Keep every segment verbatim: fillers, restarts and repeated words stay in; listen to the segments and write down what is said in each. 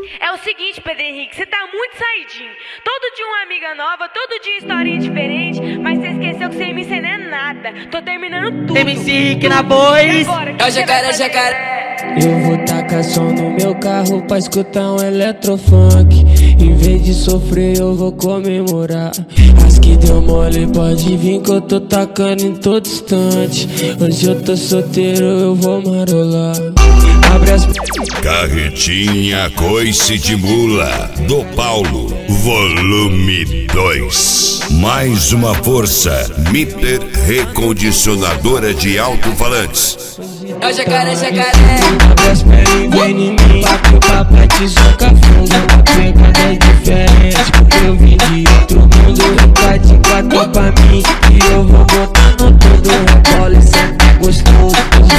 É o seguinte, Pedro Henrique, você tá muito saidinho. Todo dia uma amiga nova, todo dia historinha diferente, mas você esqueceu que sem mim você não é nada. Tô terminando tudo. M C Rick na voz. É o jacaré, jacaré. Eu vou tacar som no meu carro pra escutar um eletrofunk. Em vez de sofrer eu vou comemorar. As que deu mole pode vir que eu tô tacando em todo instante. Hoje eu tô solteiro, eu vou marolar. Abre as... Carretinha Coice de Mula do Paulo, volume dois. Mais uma força, Mitter recondicionadora de alto-falantes. É o jacaré, jacaré. Abre as pernas e vem em mim, que o papai te soca fundo. A pegada é diferente, porque eu vim de outro mundo. Fica de quatro pra mim, e eu vou botando tudo. Rebola e senta gostoso.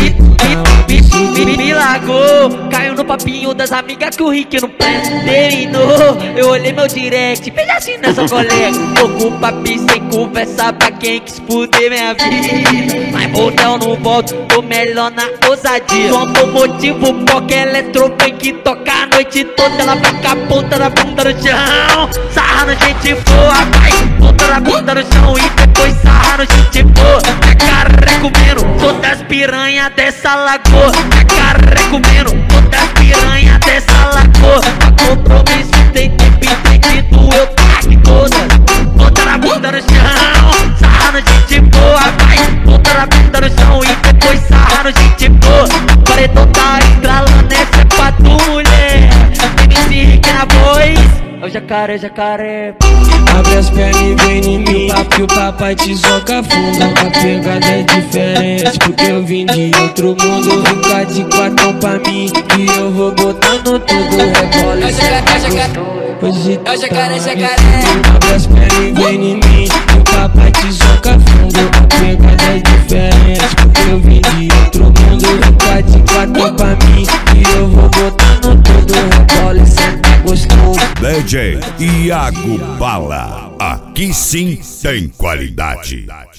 Me largou, caiu no papinho das amigas que o Rick não terminou. Eu olhei meu direct, fez assim nessa colega. Tô com papi sem conversa pra quem quis fuder minha vida. Mas motel não volto, tô melhor na ousadia. Sou automotivo, porque eletropunk toca a noite toda. Ela vai com a ponta da bunda no chão, sarra no gente boa, vai, ponta da bunda no chão e depois sarra no gente boa. É carré comendo todas as piranhas dessa lagoa. É carré comendo todas as piranhas dessa lagoa. Pra compromisso tem tempo e tem que doer, eu taque todas. Ponta da bunda no chão, sarra no gente boa, vai, ponta da bunda no chão e depois sarra no gente boa. Paredão tá estralando, essa é pra tu, mulher. M C Rick na voz. É o jacaré, jacaré. Abre as pernas e vem em mim, que o papai te soca fundo. A pegada é diferente, porque eu vim de outro mundo. Fica de quatro pra mim, e eu vou botando tudo. Rebola e senta hoje É o jacaré, jacaré. Abre as pernas e vem em mim, que o papai te soca fundo. A pegada é diferente, porque eu vim de outro mundo. Fica de quatro pra mim, e eu vou botando tudo. Rebola e senta gostoso. D J Iago Bala, aqui sim tem qualidade.